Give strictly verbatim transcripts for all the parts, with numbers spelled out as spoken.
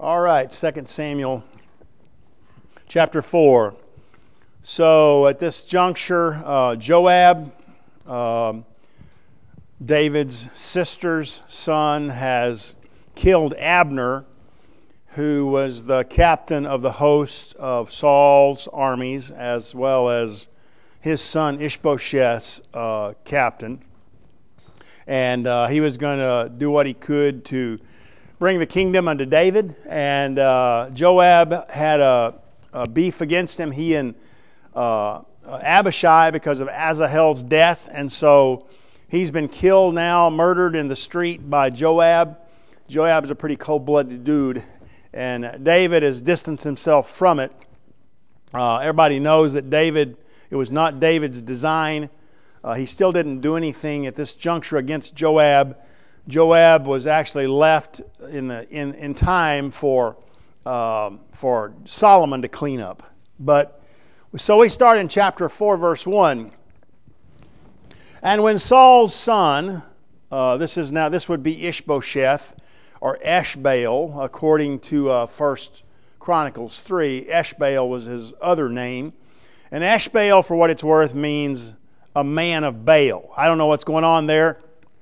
All right, Second Samuel chapter four. So at this juncture, uh, Joab, um, David's sister's son, has killed Abner, who was the captain of the host of Saul's armies, as well as his son Ishbosheth's uh, captain. And uh, he was going to do what he could to bring the kingdom unto David. And uh, Joab had a, a beef against him, he and uh, Abishai, because of Asahel's death. And so he's been killed now, murdered in the street by Joab. Joab is a pretty cold-blooded dude. And David has distanced himself from it. Uh, everybody knows that David, it was not David's design. Uh, he still didn't do anything at this juncture against Joab. Joab was actually left in the in, in time for um, for Solomon to clean up. But so we start in chapter four, verse one. And when Saul's son, uh, this is now this would be Ishbosheth or Eshbaal, according to uh, First Chronicles three. Eshbaal was his other name, and Eshbaal, for what it's worth, means a man of Baal. I don't know what's going on there.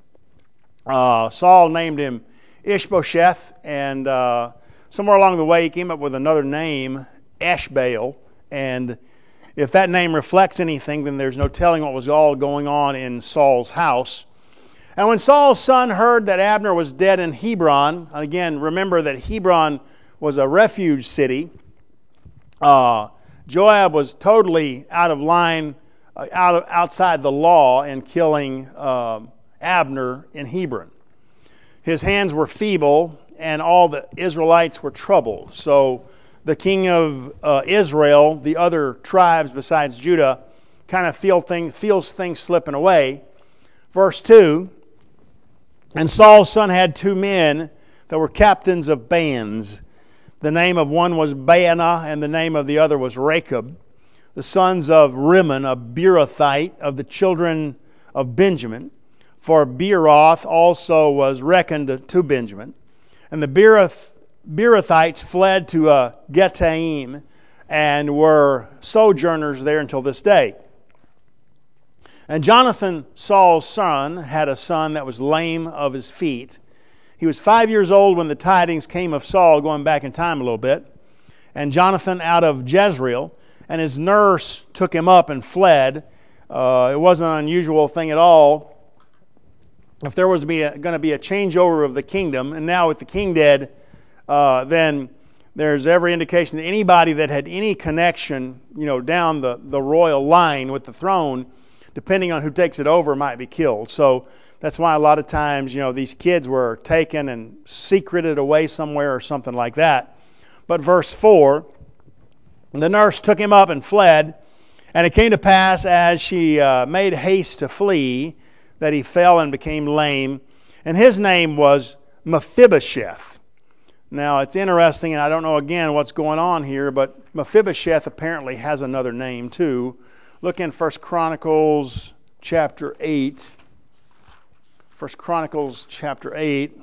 Uh, Saul named him Ishbosheth, and uh, somewhere along the way he came up with another name, Eshbaal. And if that name reflects anything, then there's no telling what was all going on in Saul's house. And when Saul's son heard that Abner was dead in Hebron, and again, remember that Hebron was a refuge city, uh, Joab was totally out of line, uh, out of, outside the law in killing um, Abner in Hebron. His hands were feeble, and all the Israelites were troubled. So the king of uh, Israel, the other tribes besides Judah, kind of feel thing, feels things slipping away. Verse two, and Saul's son had two men that were captains of bands. The name of one was Baanah, and the name of the other was Rechab, the sons of Rimmon, a Beerothite, of the children of Benjamin. For Beeroth also was reckoned to Benjamin. And the Beeroth, Beerothites fled to uh, Getaim and were sojourners there until this day. And Jonathan, Saul's son, had a son that was lame of his feet. He was five years old when the tidings came of Saul, going back in time a little bit. And Jonathan out of Jezreel, and his nurse took him up and fled. Uh, it wasn't an unusual thing at all. If there was going to be a changeover of the kingdom, and now with the king dead, uh, then there's every indication that anybody that had any connection, you know, down the, the royal line with the throne, depending on who takes it over, might be killed. So that's why a lot of times, you know, these kids were taken and secreted away somewhere or something like that. But verse four, the nurse took him up and fled, and it came to pass as she uh, made haste to flee, that he fell and became lame, and his name was Mephibosheth. Now, it's interesting, and I don't know again what's going on here, but Mephibosheth apparently has another name too. Look in First Chronicles chapter eight. First Chronicles chapter eight.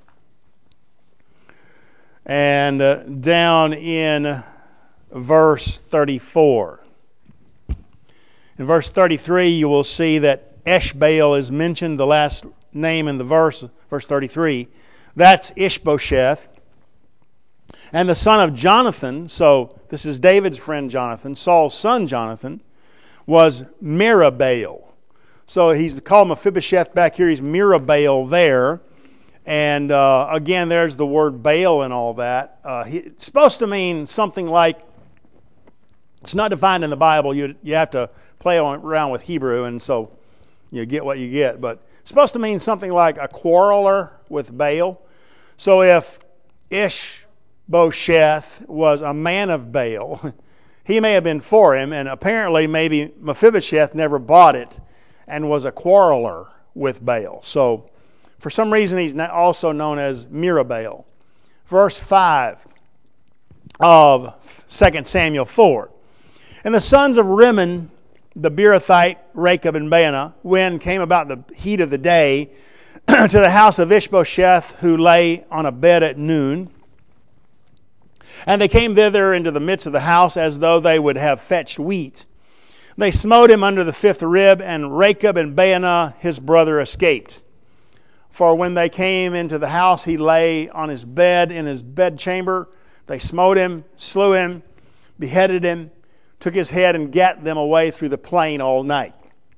And uh, down in verse thirty-four. In verse thirty-three, you will see that Eshbaal is mentioned, the last name in the verse, verse thirty-three. That's Ishbosheth. And the son of Jonathan, so this is David's friend Jonathan, Saul's son Jonathan, was Merabaal. So he's called Mephibosheth back here, he's Merabaal there. And uh, again, there's the word Baal and all that. Uh, he, it's supposed to mean something like, it's not defined in the Bible, you, you have to play around with Hebrew, and so you get what you get. But it's supposed to mean something like a quarreler with Baal. So if Ishbosheth was a man of Baal, he may have been for him, and apparently maybe Mephibosheth never bought it and was a quarreler with Baal. So for some reason he's also known as Merabaal. Verse five of Second Samuel four. And the sons of Rimmon, the Beerothite, Rechab, and Baanah, when came about the heat of the day to the house of Ishbosheth, who lay on a bed at noon. And they came thither into the midst of the house as though they would have fetched wheat. They smote him under the fifth rib, and Rechab and Baanah his brother escaped. For when they came into the house, he lay on his bed in his bedchamber. They smote him, slew him, beheaded him, took his head and gat them away through the plain all night.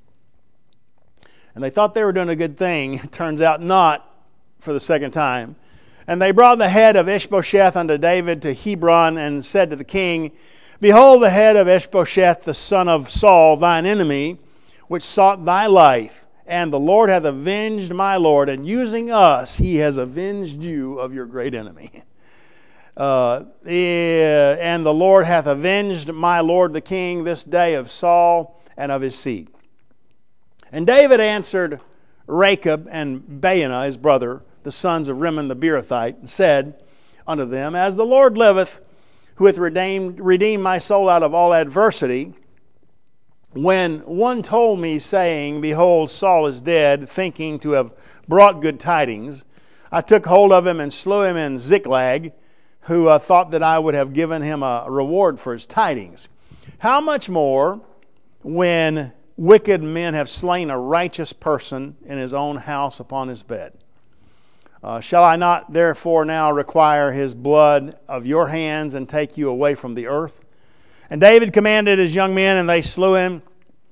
And they thought they were doing a good thing. Turns out not, for the second time. And they brought the head of Ishbosheth unto David to Hebron, and said to the king, Behold the head of Ishbosheth, the son of Saul, thine enemy, which sought thy life. And the Lord hath avenged my Lord, and using us he has avenged you of your great enemy. Uh, and the Lord hath avenged my Lord the king this day of Saul and of his seed. And David answered Rechab and Baanah his brother, the sons of Rimmon the Beerothite, and said unto them, As the Lord liveth, who hath redeemed, redeemed my soul out of all adversity, when one told me, saying, Behold, Saul is dead, thinking to have brought good tidings, I took hold of him and slew him in Ziklag, who uh, thought that I would have given him a reward for his tidings. How much more when wicked men have slain a righteous person in his own house upon his bed? Uh, shall I not therefore now require his blood of your hands and take you away from the earth? And David commanded his young men, and they slew him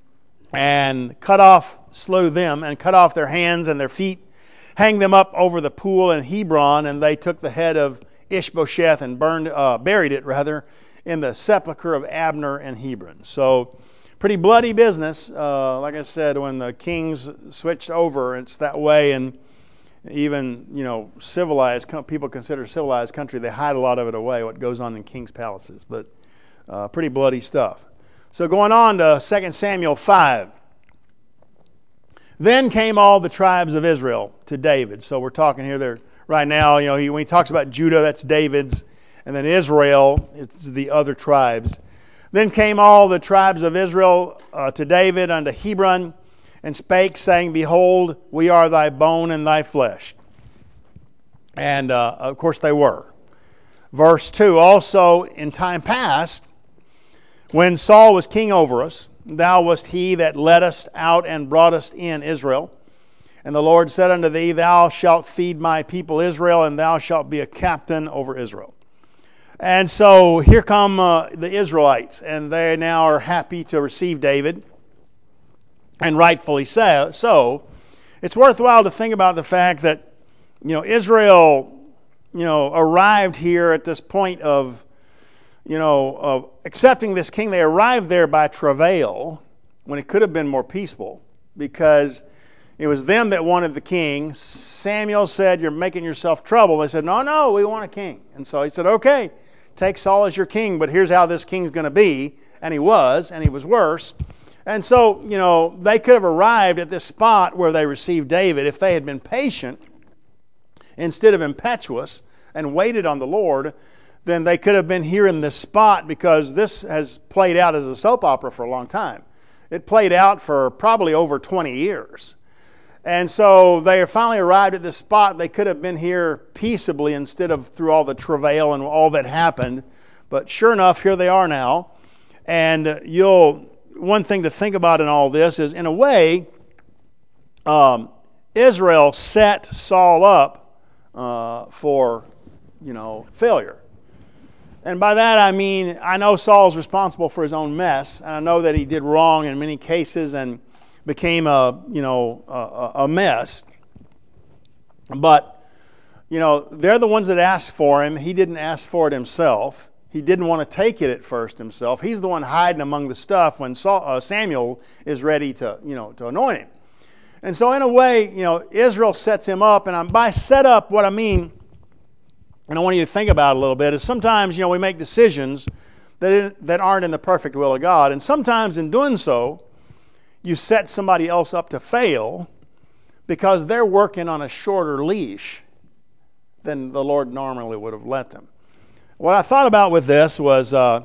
and cut off, slew them, and cut off their hands and their feet, hanged them up over the pool in Hebron, and they took the head of Ishbosheth and burned, uh, buried it rather, in the sepulchre of Abner in Hebron. So, pretty bloody business. Uh, like I said, when the kings switched over, it's that way, and even, you know, civilized, people consider civilized country, they hide a lot of it away, what goes on in king's palaces. But uh, pretty bloody stuff. So going on to Second Samuel five. Then came all the tribes of Israel to David. So we're talking here there right now, you know, he, when he talks about Judah, that's David's, and then Israel, it's the other tribes. Then came all the tribes of Israel uh, to David unto Hebron, and spake, saying, Behold, we are thy bone and thy flesh. And, uh, of course, they were. Verse two, Also, in time past, when Saul was king over us, thou wast he that led us out and brought us in Israel. And the Lord said unto thee, Thou shalt feed my people Israel, and thou shalt be a captain over Israel. And so here come uh, the Israelites, and they now are happy to receive David. And rightfully so. It's worthwhile to think about the fact that, you know, Israel, you know, arrived here at this point of, you know, of accepting this king. They arrived there by travail when it could have been more peaceful, because it was them that wanted the king. Samuel said, You're making yourself trouble. They said, No, no, we want a king. And so he said, Okay, take Saul as your king, but here's how this king's going to be. And he was, and he was worse. And so, you know, they could have arrived at this spot where they received David if they had been patient instead of impetuous and waited on the Lord. Then they could have been here in this spot, because this has played out as a soap opera for a long time. It played out for probably over twenty years. And so they finally arrived at this spot. They could have been here peaceably instead of through all the travail and all that happened. But sure enough, here they are now. And you'll... One thing to think about in all this is, in a way, um, Israel set Saul up uh, for, you know, failure. And by that I mean, I know Saul's responsible for his own mess, and I know that he did wrong in many cases and became a, you know, a, a mess. But, you know, they're the ones that asked for him. He didn't ask for it himself. He didn't want to take it at first himself. He's the one hiding among the stuff when Saul, uh, Samuel is ready to, you know, to anoint him. And so in a way, you know, Israel sets him up. And by set up, what I mean, and I want you to think about it a little bit, is sometimes, you know, we make decisions that, that aren't in the perfect will of God. And sometimes in doing so, you set somebody else up to fail because they're working on a shorter leash than the Lord normally would have let them. What I thought about with this was uh,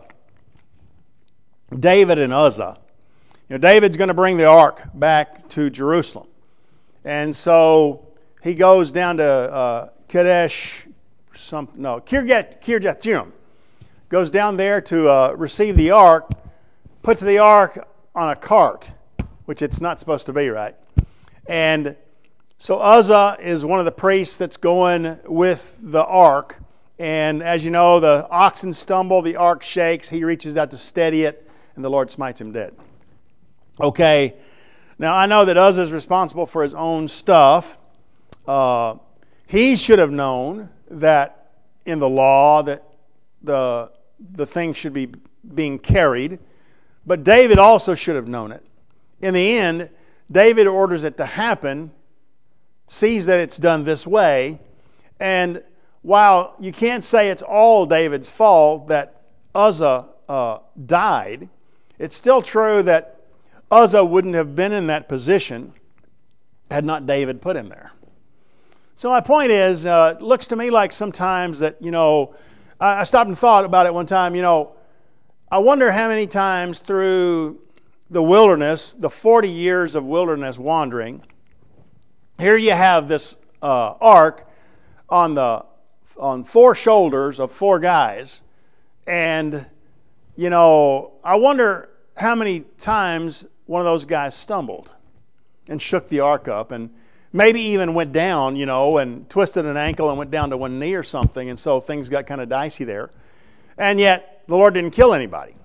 David and Uzzah. You know, David's going to bring the ark back to Jerusalem. And so he goes down to uh, Kadesh, some, no, Kirjath, Kirjath-Jearim. goes down there to uh, receive the ark, puts the ark on a cart, which it's not supposed to be, right? And so Uzzah is one of the priests that's going with the ark. And as you know, the oxen stumble, the ark shakes, he reaches out to steady it, and the Lord smites him dead. Okay, now I know that Uzzah is responsible for his own stuff. Uh, he should have known that in the law that the, the thing should be being carried. But David also should have known it. In the end, David orders it to happen, sees that it's done this way, and while you can't say it's all David's fault that Uzzah uh, died, it's still true that Uzzah wouldn't have been in that position had not David put him there. So my point is, uh, it looks to me like sometimes that, you know, I, I stopped and thought about it one time, you know, I wonder how many times through the wilderness, the forty years of wilderness wandering, here you have this uh, ark on the on four shoulders of four guys, and you know, I wonder how many times one of those guys stumbled and shook the ark up, and maybe even went down, you know, and twisted an ankle and went down to one knee or something, and so things got kind of dicey there. And yet the Lord didn't kill anybody.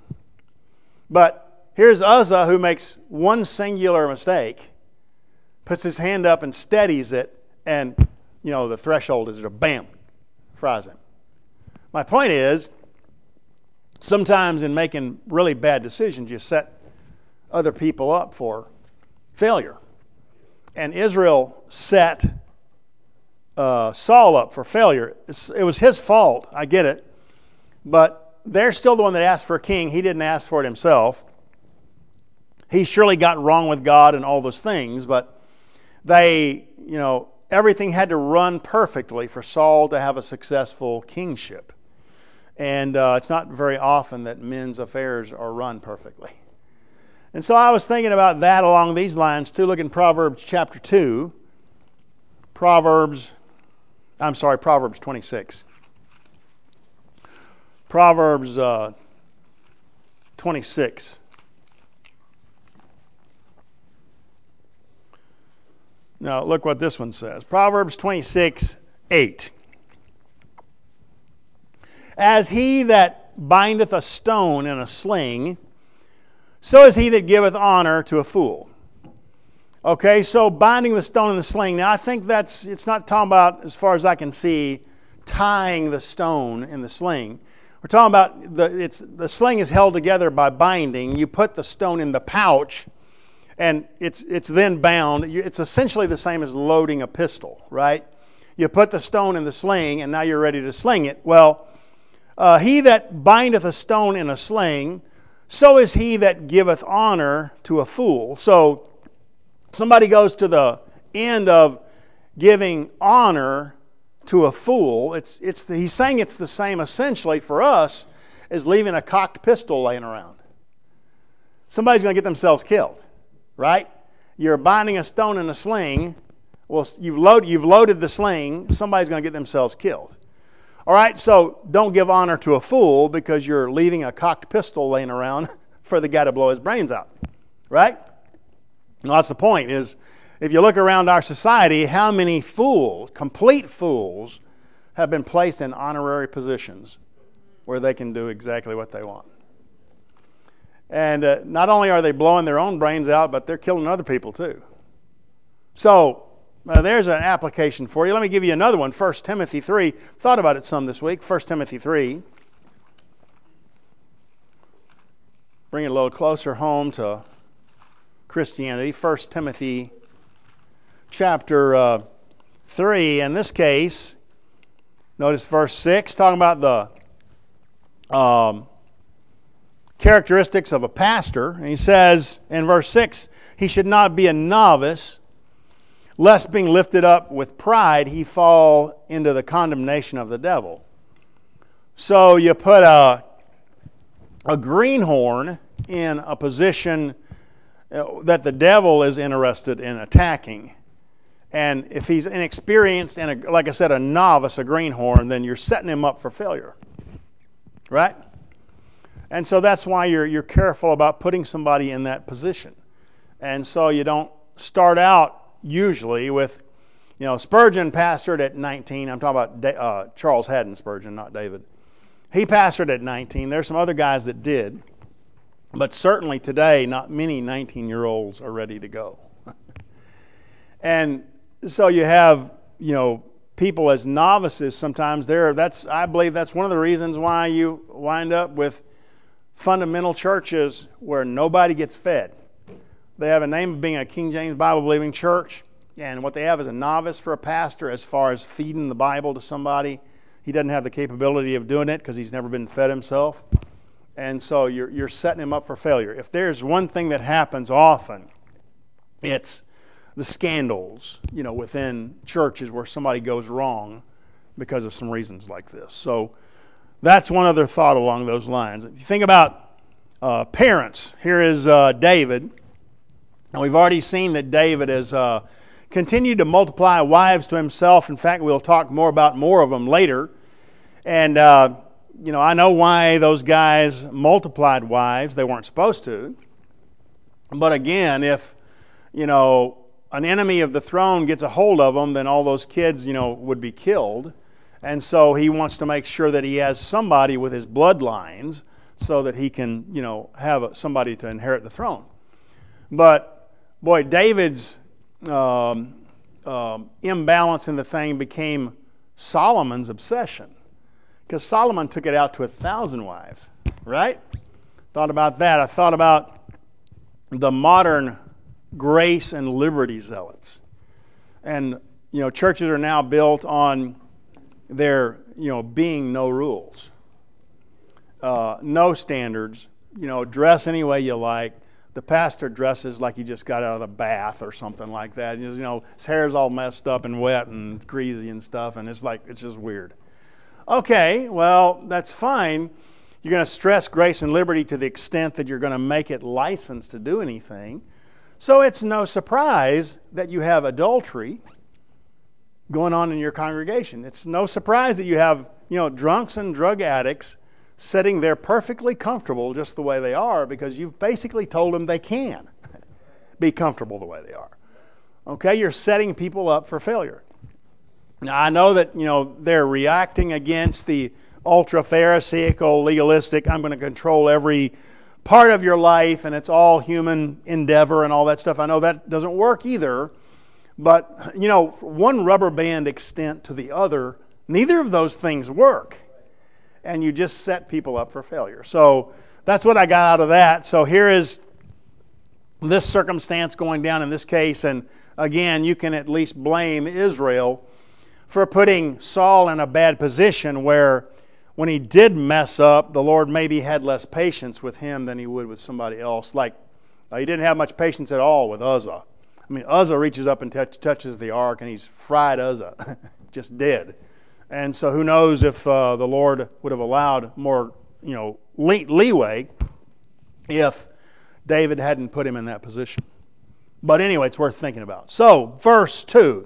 But here's Uzzah, who makes one singular mistake, puts his hand up and steadies it, and you know, the threshold is a bam, fries him. My point is, sometimes in making really bad decisions, you set other people up for failure. And Israel set uh, Saul up for failure. It's, it was his fault, I get it, but they're still the one that asked for a king. He didn't ask for it himself. He surely got wrong with God and all those things, but they, you know, everything had to run perfectly for Saul to have a successful kingship. And uh, it's not very often that men's affairs are run perfectly. And so I was thinking about that along these lines too. Look in Proverbs chapter two. Proverbs, I'm sorry, Proverbs twenty-six. Proverbs uh, twenty-six. Now look what this one says. Proverbs twenty-six, eight. As he that bindeth a stone in a sling, so is he that giveth honor to a fool. Okay, so binding the stone in the sling. Now I think that's, it's not talking about, as far as I can see, tying the stone in the sling. We're talking about, the, it's, the sling is held together by binding. You put the stone in the pouch, and it's, it's then bound. It's essentially the same as loading a pistol, right? You put the stone in the sling, and now you're ready to sling it. Well, uh, he that bindeth a stone in a sling, so is he that giveth honor to a fool. So somebody goes to the end of giving honor to a fool. It's, it's the, he's saying it's the same essentially for us as leaving a cocked pistol laying around. Somebody's going to get themselves killed, right? You're binding a stone in a sling. Well, you've, load, you've loaded the sling. Somebody's going to get themselves killed. All right, so don't give honor to a fool because you're leaving a cocked pistol laying around for the guy to blow his brains out, right? Well, that's the point, is if you look around our society, how many fools, complete fools, have been placed in honorary positions where they can do exactly what they want. And uh, not only are they blowing their own brains out, but they're killing other people too. So, Uh, there's an application for you. Let me give you another one. First Timothy three. Thought about it some this week. First Timothy three. Bring it a little closer home to Christianity. First Timothy chapter uh, three. In this case, notice verse six, talking about the um, characteristics of a pastor. And he says in verse six, he should not be a novice, lest being lifted up with pride, he fall into the condemnation of the devil. So you put a, a greenhorn in a position that the devil is interested in attacking. And if he's inexperienced and, a, like I said, a novice, a greenhorn, then you're setting him up for failure. Right? And so that's why you're you're careful about putting somebody in that position. And so you don't start out usually with, you know, Spurgeon pastored at nineteen. I'm talking about uh, Charles Haddon Spurgeon, not David. He pastored at nineteen. There's some other guys that did. But certainly today, not many nineteen-year-olds are ready to go. And so you have, you know, people as novices sometimes there. That's I believe that's one of the reasons why you wind up with fundamental churches where nobody gets fed. They have a name of being a King James Bible-believing church, and what they have is a novice for a pastor as far as feeding the Bible to somebody. He doesn't have the capability of doing it because he's never been fed himself. And so you're you're setting him up for failure. If there's one thing that happens often, it's the scandals, you know, within churches where somebody goes wrong because of some reasons like this. So that's one other thought along those lines. If you think about uh, parents, here is uh, David. And we've already seen that David has uh, continued to multiply wives to himself. In fact, we'll talk more about more of them later. And, uh, you know, I know why those guys multiplied wives. They weren't supposed to. But again, if, you know, an enemy of the throne gets a hold of them, then all those kids, you know, would be killed. And so he wants to make sure that he has somebody with his bloodlines so that he can, you know, have somebody to inherit the throne. But, boy, David's um, um, imbalance in the thing became Solomon's obsession. Because Solomon took it out to a thousand wives, right? Thought about that. I thought about the modern grace and liberty zealots. And, you know, churches are now built on there, you know, being no rules, uh, no standards, you know, dress any way you like. The pastor dresses like he just got out of the bath or something like that. You know, his hair's all messed up and wet and greasy and stuff, and it's like, it's just weird. Okay, well, that's fine. You're going to stress grace and liberty to the extent that you're going to make it licensed to do anything. So it's no surprise that you have adultery going on in your congregation. It's no surprise that you have, you know, drunks and drug addicts sitting there perfectly comfortable just the way they are because you've basically told them they can be comfortable the way they are. Okay, you're setting people up for failure. Now, I know that, you know, they're reacting against the ultra-Pharisaical, legalistic, I'm going to control every part of your life and it's all human endeavor and all that stuff. I know that doesn't work either. But, you know, one rubber band extent to the other, neither of those things work. And you just set people up for failure. So that's what I got out of that. So here is this circumstance going down in this case. And again, you can at least blame Israel for putting Saul in a bad position where when he did mess up, the Lord maybe had less patience with him than he would with somebody else. Like, uh, he didn't have much patience at all with Uzzah. I mean, Uzzah reaches up and touch, touches the ark, and he's fried Uzzah, just dead. And so who knows if uh, the Lord would have allowed more, you know, lee- leeway if David hadn't put him in that position. But anyway, it's worth thinking about. So, verse two,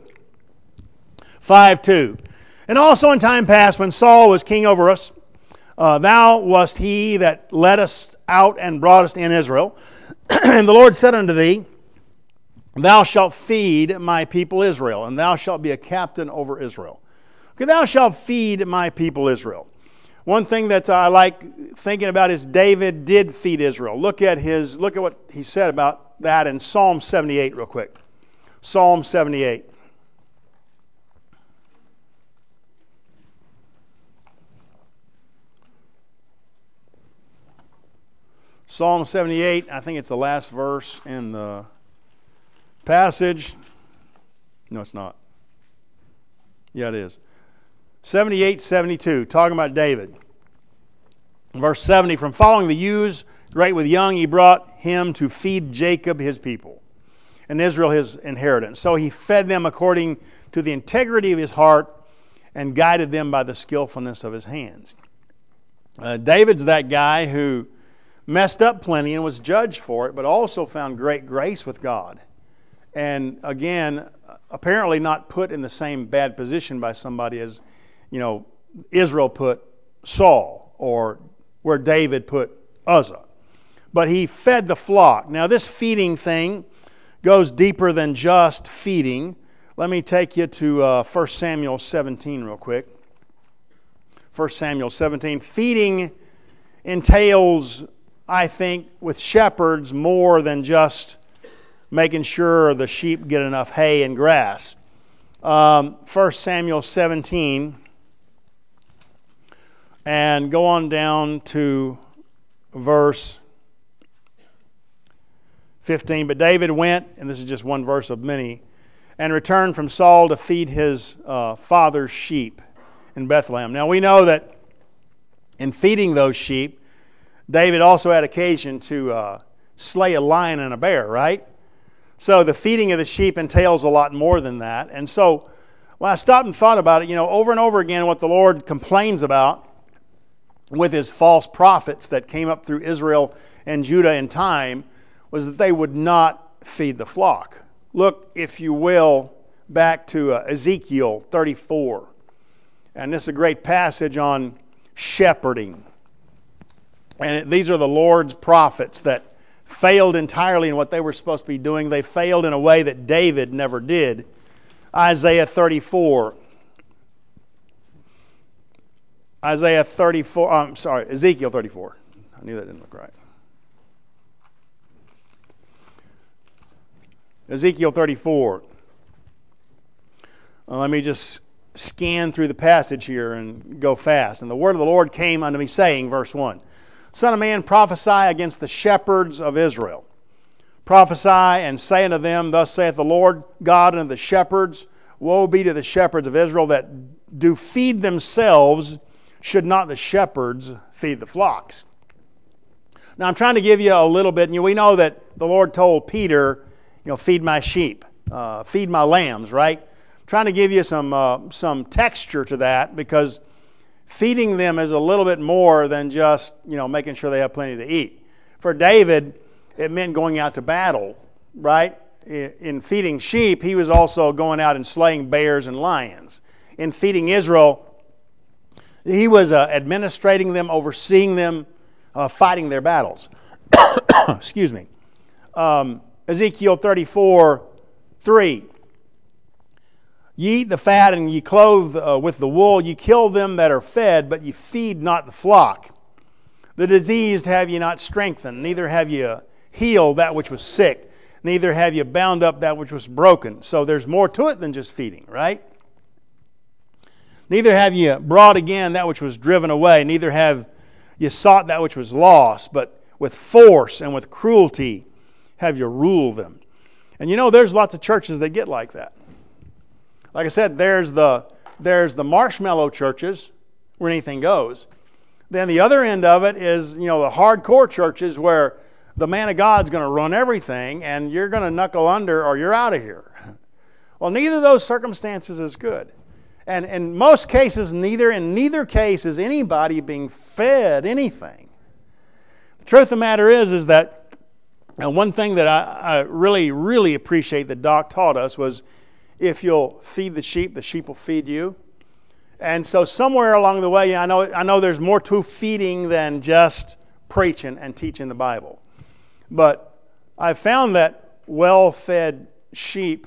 five two. And also in time past, when Saul was king over us, uh, thou wast he that led us out and brought us in Israel. And the Lord said unto thee, thou shalt feed my people Israel, and thou shalt be a captain over Israel. Okay, thou shalt feed my people Israel. One thing that I like thinking about is David did feed Israel. Look at his. Look at what he said about that in Psalm seventy-eight real quick. Psalm seventy-eight. Psalm seventy-eight, I think it's the last verse in the passage. No, it's not. Yeah, it is. seventy-eight, seventy-two, talking about David. Verse seventy, from following the ewes, great with young, he brought him to feed Jacob his people, and Israel his inheritance. So he fed them according to the integrity of his heart, and guided them by the skillfulness of his hands. Uh, David's that guy who messed up plenty and was judged for it, but also found great grace with God. And again, apparently not put in the same bad position by somebody as, you know, Israel put Saul, or where David put Uzzah. But he fed the flock. Now this feeding thing goes deeper than just feeding. Let me take you to uh, First Samuel seventeen real quick. First Samuel seventeen. Feeding entails, I think, with shepherds more than just making sure the sheep get enough hay and grass. Um, First Samuel seventeen, and go on down to verse fifteen. But David went, and this is just one verse of many, and returned from Saul to feed his uh, father's sheep in Bethlehem. Now we know that in feeding those sheep, David also had occasion to uh, slay a lion and a bear, right? So the feeding of the sheep entails a lot more than that. And so when I stopped and thought about it, you know, over and over again what the Lord complains about with his false prophets that came up through Israel and Judah in time was that they would not feed the flock. Look, if you will, back to uh, Ezekiel thirty-four. And this is a great passage on shepherding. And it, these are the Lord's prophets that failed entirely in what they were supposed to be doing. They failed in a way that David never did. Isaiah thirty-four. Isaiah thirty-four, I'm sorry, Ezekiel thirty-four. I knew that didn't look right. Ezekiel thirty-four. Well, let me just scan through the passage here and go fast. And the word of the Lord came unto me, saying, verse one, Son of man, prophesy against the shepherds of Israel. Prophesy and say unto them, Thus saith the Lord God unto the shepherds, Woe be to the shepherds of Israel that do feed themselves, should not the shepherds feed the flocks? Now I'm trying to give you a little bit, and we know that the Lord told Peter, you know, feed my sheep, uh, feed my lambs, right? I'm trying to give you some uh, some texture to that, because feeding them is a little bit more than just, you know, making sure they have plenty to eat. For David, it meant going out to battle, right? In feeding sheep, he was also going out and slaying bears and lions. In feeding Israel, he was uh, administrating them, overseeing them, uh, fighting their battles. Excuse me. Um, Ezekiel thirty-four, three. Ye eat the fat, and ye clothe uh, with the wool. Ye kill them that are fed, but ye feed not the flock. The diseased have ye not strengthened, neither have ye healed that which was sick, neither have ye bound up that which was broken. So there's more to it than just feeding, right? Neither have ye brought again that which was driven away, neither have ye sought that which was lost, but with force and with cruelty have you ruled them. And you know, there's lots of churches that get like that. Like I said, there's the there's the marshmallow churches where anything goes. Then the other end of it is, you know, the hardcore churches where the man of God's going to run everything and you're going to knuckle under or you're out of here. Well, neither of those circumstances is good. And in most cases, neither in neither case is anybody being fed anything. The truth of the matter is, is that and one thing that I, I really, really appreciate that Doc taught us was, if you'll feed the sheep, the sheep will feed you. And so somewhere along the way, I know, I know there's more to feeding than just preaching and teaching the Bible. But I've found that well-fed sheep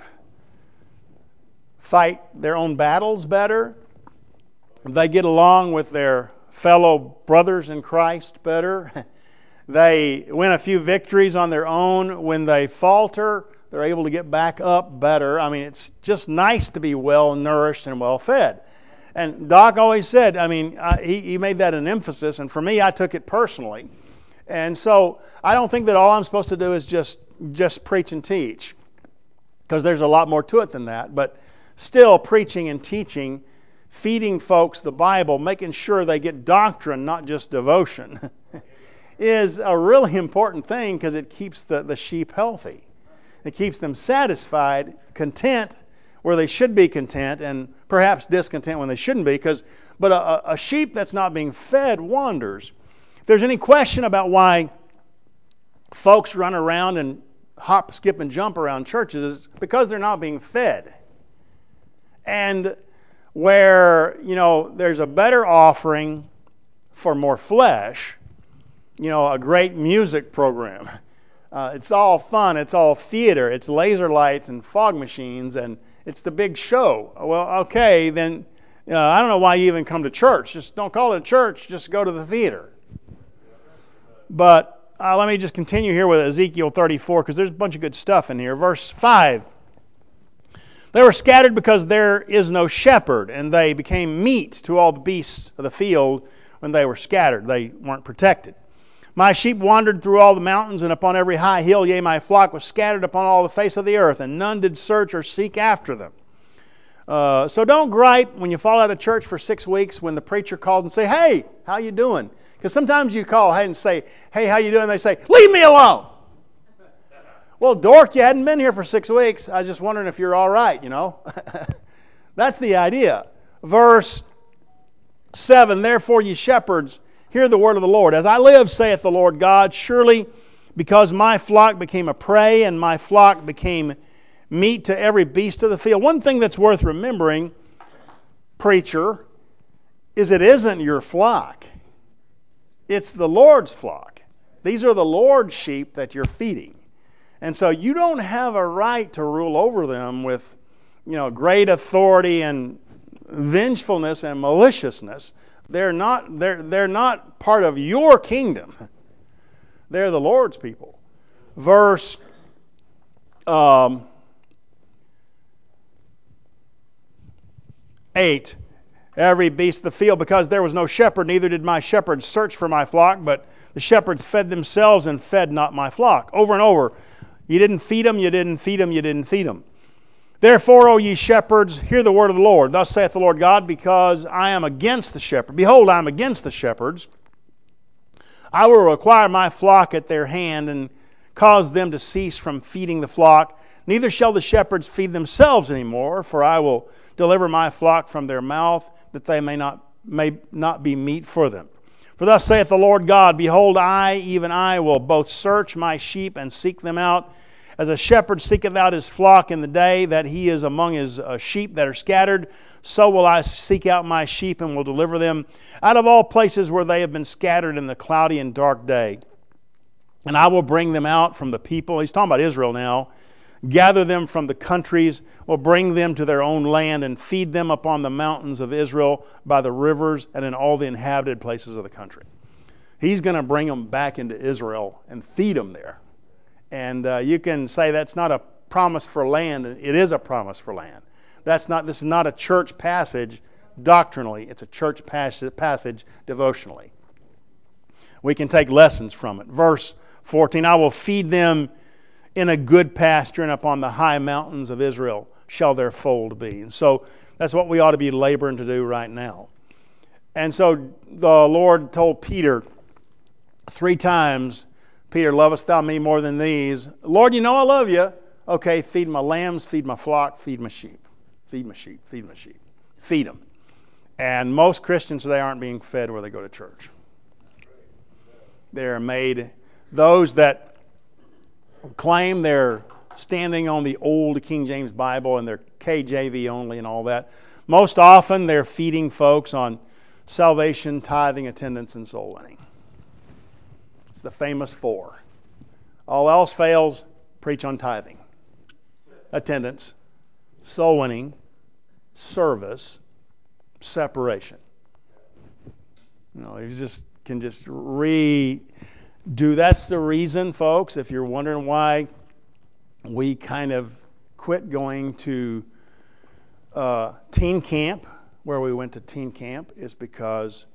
fight their own battles better. They get along with their fellow brothers in Christ better. They win a few victories on their own. When they falter, they're able to get back up better. I mean, it's just nice to be well-nourished and well-fed. And Doc always said, I mean, I, he, he made that an emphasis, and for me, I took it personally. And so I don't think that all I'm supposed to do is just, just preach and teach, because there's a lot more to it than that. But still, preaching and teaching, feeding folks the Bible, making sure they get doctrine, not just devotion, is a really important thing, because it keeps the, the sheep healthy. It keeps them satisfied, content where they should be content, and perhaps discontent when they shouldn't be. Because, but a, a sheep that's not being fed wanders. If there's any question about why folks run around and hop, skip, and jump around churches, it's because they're not being fed. And where, you know, there's a better offering for more flesh, you know, a great music program. Uh, it's all fun. It's all theater. It's laser lights and fog machines, and it's the big show. Well, okay, then uh, I don't know why you even come to church. Just don't call it a church. Just go to the theater. But uh, let me just continue here with Ezekiel thirty-four, because there's a bunch of good stuff in here. Verse five. They were scattered because there is no shepherd, and they became meat to all the beasts of the field when they were scattered. They weren't protected. My sheep wandered through all the mountains and upon every high hill. Yea, my flock was scattered upon all the face of the earth, and none did search or seek after them. Uh, so don't gripe when you fall out of church for six weeks when the preacher calls and say, hey, how you doing? Because sometimes you call hey, and say, hey, how you doing? They say, leave me alone. Well, dork, you hadn't been here for six weeks. I was just wondering if you're all right, you know. That's the idea. Verse seven, therefore ye shepherds, hear the word of the Lord. As I live, saith the Lord God, surely because my flock became a prey and my flock became meat to every beast of the field. One thing that's worth remembering, preacher, is it isn't your flock. It's the Lord's flock. These are the Lord's sheep that you're feeding. And so you don't have a right to rule over them with, you know, great authority and vengefulness and maliciousness. They're not, they're, they're not part of your kingdom. They're the Lord's people. Verse um, eight. Every beast of the field, because there was no shepherd, neither did my shepherds search for my flock, but the shepherds fed themselves and fed not my flock. Over and over. You didn't feed them, you didn't feed them, you didn't feed them. Therefore, O ye shepherds, hear the word of the Lord. Thus saith the Lord God, because I am against the shepherd. Behold, I am against the shepherds. I will require my flock at their hand and cause them to cease from feeding the flock. Neither shall the shepherds feed themselves any more, for I will deliver my flock from their mouth, that they may not, may not be meat for them. For thus saith the Lord God, behold, I, even I, will both search my sheep and seek them out. As a shepherd seeketh out his flock in the day that he is among his uh, sheep that are scattered, so will I seek out my sheep and will deliver them out of all places where they have been scattered in the cloudy and dark day. And I will bring them out from the people. He's talking about Israel now. Gather them from the countries, will bring them to their own land, and feed them upon the mountains of Israel, by the rivers, and in all the inhabited places of the country. He's going to bring them back into Israel and feed them there. And uh, you can say that's not a promise for land. It is a promise for land. That's not. This is not a church passage doctrinally. It's a church passage devotionally. We can take lessons from it. Verse fourteen, I will feed them in a good pasture, and upon the high mountains of Israel shall their fold be. And so that's what we ought to be laboring to do right now. And so the Lord told Peter three times, Peter, lovest thou me more than these? Lord, you know I love you. Okay, feed my lambs, feed my flock, feed my sheep. Feed my sheep, feed my sheep. Feed them. And most Christians today aren't being fed where they go to church. They're made, those that claim they're standing on the old King James Bible and they're K J V only and all that. Most often they're feeding folks on salvation, tithing, attendance, and soul winning. It's the famous four. All else fails, preach on tithing, attendance, soul winning, service, separation. You know, you just can just redo. That's the reason, folks, if you're wondering why we kind of quit going to uh, teen camp, where we went to teen camp, is because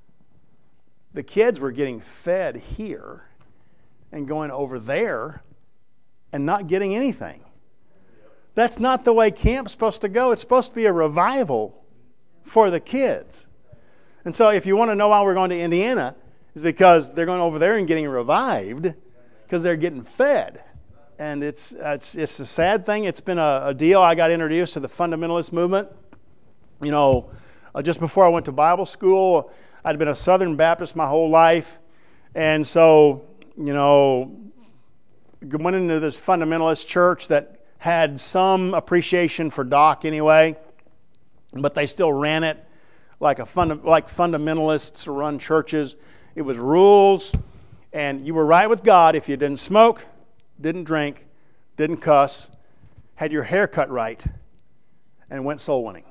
the kids were getting fed here and going over there and not getting anything. That's not the way camp's supposed to go. It's supposed to be a revival for the kids. And so if you want to know why we're going to Indiana, it's because they're going over there and getting revived because they're getting fed. And it's it's it's a sad thing. It's been a, a deal. I got introduced to the fundamentalist movement, you know, uh, just before I went to Bible school. I'd been a Southern Baptist my whole life. And so, you know, went into this fundamentalist church that had some appreciation for Doc anyway, but they still ran it like a funda- like fundamentalists run churches. It was rules, And you were right with God if you didn't smoke, didn't drink, didn't cuss, had your hair cut right, and went soul winning.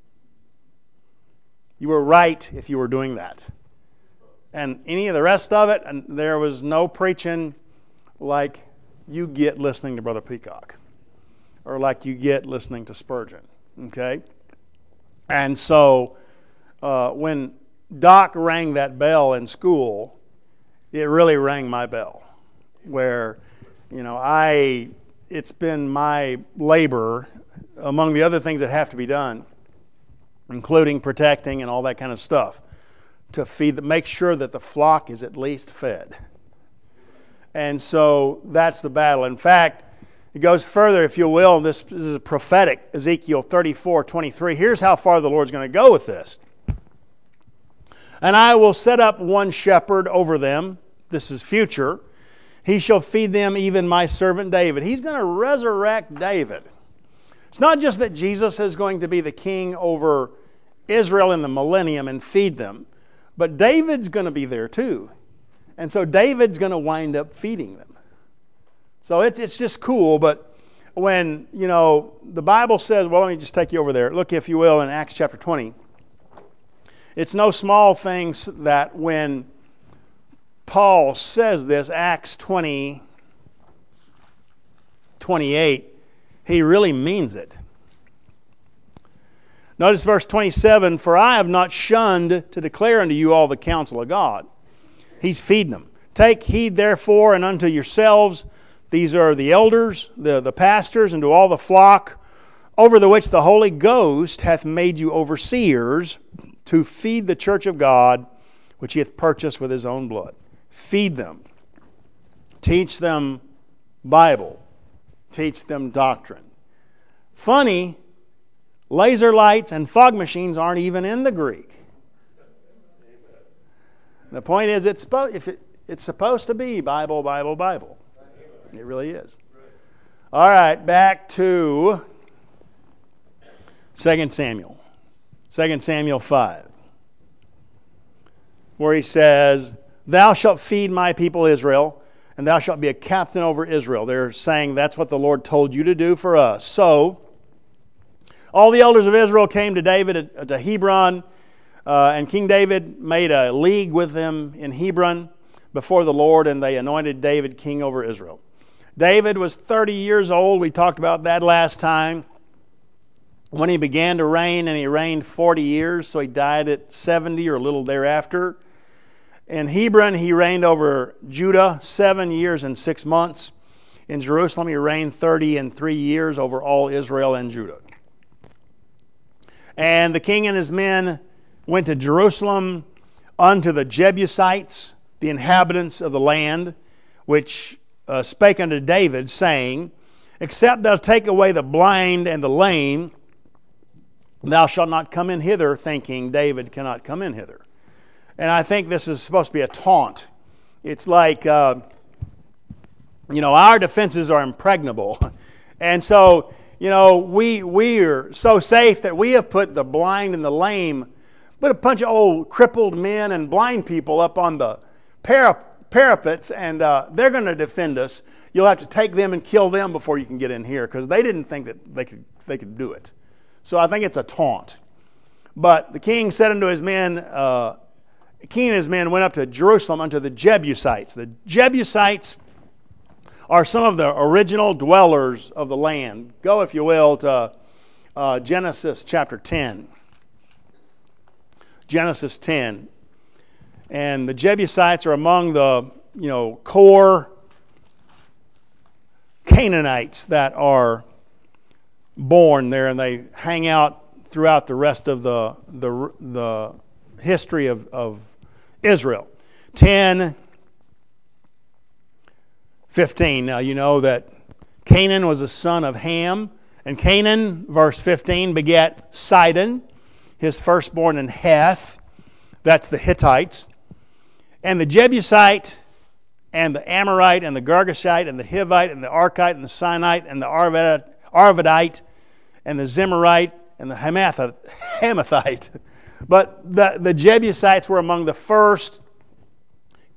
You were right if you were doing that. And any of the rest of it, and there was no preaching like you get listening to Brother Peacock, or like you get listening to Spurgeon. Okay? And so uh, when Doc rang that bell in school, it really rang my bell. Where, you know, I it's been my labor, among the other things that have to be done, including protecting and all that kind of stuff, to feed, the, make sure that the flock is at least fed. And so that's the battle. In fact, it goes further, if you will. This, this is a prophetic, Ezekiel thirty-four twenty-three. Here's how far the Lord's going to go with this. And I will set up one shepherd over them. This is future. He shall feed them, even my servant David. He's going to resurrect David. It's not just that Jesus is going to be the king over Israel in the millennium and feed them, but David's going to be there too. And so David's going to wind up feeding them. So it's it's just cool. But when, you know, the Bible says, well, let me just take you over there. Look, if you will, in Acts chapter twenty. It's no small things that when Paul says this, Acts twenty, twenty-eight, he really means it. Notice verse twenty-seven, for I have not shunned to declare unto you all the counsel of God. He's feeding them. Take heed therefore and unto yourselves, these are the elders, the, the pastors, and to all the flock, over the which the Holy Ghost hath made you overseers, to feed the church of God, which he hath purchased with his own blood. Feed them. Teach them Bible. Teach them doctrine. Funny, laser lights and fog machines aren't even in the Greek. The point is, it's supposed, if it, it's supposed to be Bible, Bible, Bible. It really is. All right, back to Second Samuel. Second Samuel five. Where he says, thou shalt feed my people Israel, and thou shalt be a captain over Israel. They're saying that's what the Lord told you to do for us. So, all the elders of Israel came to David at, to Hebron, uh, and King David made a league with them in Hebron before the Lord, and they anointed David king over Israel. David was thirty years old. We talked about that last time. When he began to reign, and he reigned forty years, so he died at seventy or a little thereafter. In Hebron, he reigned over Judah seven years and six months. In Jerusalem, he reigned thirty and three years over all Israel and Judah. And the king and his men went to Jerusalem unto the Jebusites, the inhabitants of the land, which uh, spake unto David, saying, except thou take away the blind and the lame, thou shalt not come in hither, thinking David cannot come in hither. And I think this is supposed to be a taunt. It's like, uh, you know, our defenses are impregnable. And so, you know, we, we are so safe that we have put the blind and the lame, put a bunch of old crippled men and blind people up on the para- parapets, and uh, they're going to defend us. You'll have to take them and kill them before you can get in here, because they didn't think that they could they could do it. So I think it's a taunt. But the king said unto his men, uh, the king and his men went up to Jerusalem unto the Jebusites. The Jebusites are some of the original dwellers of the land. Go, if you will, to uh, Genesis chapter ten. Genesis ten. And the Jebusites are among the, you know, core Canaanites that are born there, and they hang out throughout the rest of the the, the history of, of Israel. ten, fifteen. Now you know that Canaan was a son of Ham, and Canaan, verse fifteen, begat Sidon, his firstborn, and Heth. That's the Hittites. And the Jebusite, and the Amorite, and the Girgashite, and the Hivite, and the Arkite, and the Sinite, and the Arvadite, Arvadite, and the Zimmerite, and the Hamathite. But the, the Jebusites were among the first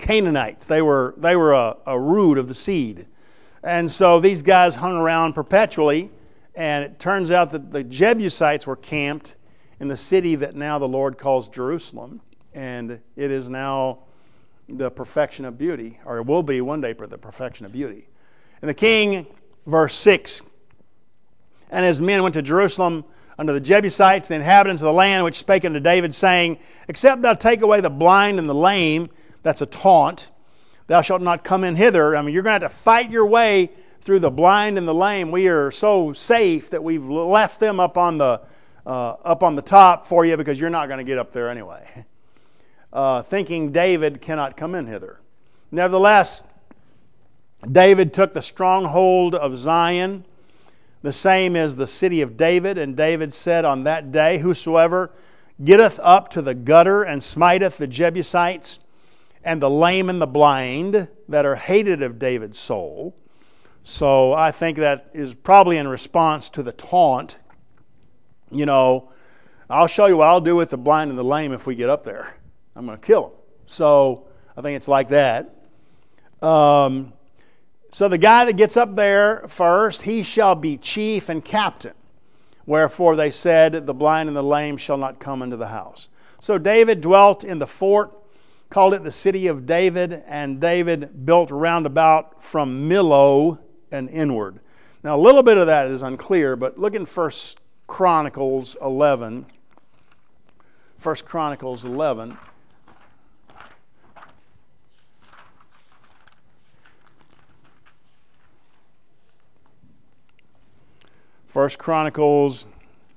Canaanites. They were, they were a, a root of the seed. And so these guys hung around perpetually, and it turns out that the Jebusites were camped in the city that now the Lord calls Jerusalem, and it is now the perfection of beauty, or it will be one day for the perfection of beauty. And the king, verse six, and his men went to Jerusalem unto the Jebusites, the inhabitants of the land, which spake unto David, saying, Except thou take away the blind and the lame, that's a taunt, thou shalt not come in hither. I mean, you're going to have to fight your way through the blind and the lame. We are so safe that we've left them up on the uh, up on the top for you, because you're not going to get up there anyway. Uh, thinking David cannot come in hither. Nevertheless, David took the stronghold of Zion, the same as the city of David. And David said on that day, Whosoever getteth up to the gutter and smiteth the Jebusites and the lame and the blind that are hated of David's soul. So I think that is probably in response to the taunt. You know, I'll show you what I'll do with the blind and the lame if we get up there. I'm going to kill them. So I think it's like that. Um, so the guy that gets up there first, he shall be chief and captain. Wherefore they said, the blind and the lame shall not come into the house. So David dwelt in the fort, called it the city of David, and David built round about from Millo and inward. Now a little bit of that is unclear, but look in First Chronicles eleven. First Chronicles eleven. First Chronicles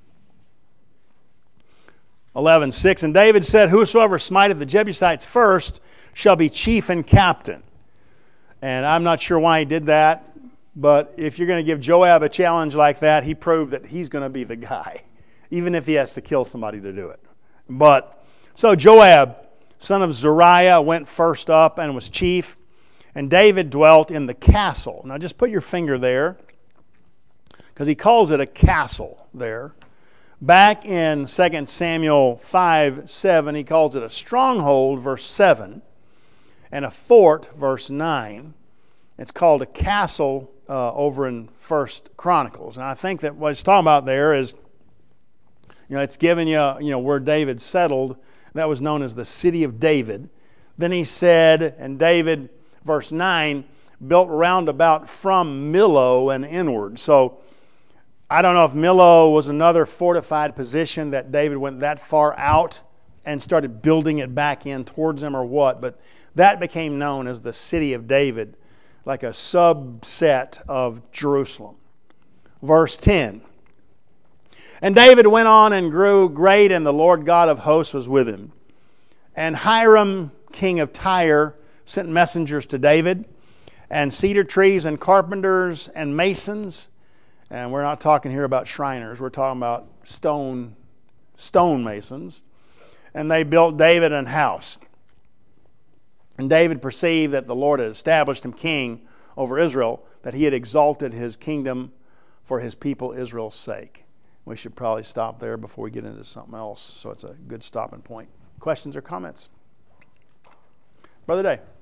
eleven six. And David said, Whosoever smiteth the Jebusites first shall be chief and captain. And I'm not sure why he did that, but if you're going to give Joab a challenge like that, he proved that he's going to be the guy, even if he has to kill somebody to do it. But so Joab, son of Zeruiah, went first up and was chief, and David dwelt in the castle. Now just put your finger there, because he calls it a castle there. Back in Second Samuel five seven, he calls it a stronghold, verse seven, and a fort, verse nine. It's called a castle uh, over in First Chronicles. And I think that what it's talking about there is, you know, it's giving you, you know, where David settled. That was known as the city of David. Then he said, and David, verse nine, built round about from Millo and inward. So I don't know if Millo was another fortified position that David went that far out and started building it back in towards him or what, but that became known as the city of David, like a subset of Jerusalem. Verse ten. And David went on and grew great, and the Lord God of hosts was with him. And Hiram, king of Tyre, sent messengers to David, and cedar trees and carpenters and masons. And we're not talking here about Shriners. We're talking about stone, stone masons. And they built David an house. And David perceived that the Lord had established him king over Israel, that he had exalted his kingdom for his people Israel's sake. We should probably stop there before we get into something else. So it's a good stopping point. Questions or comments? Brother Day.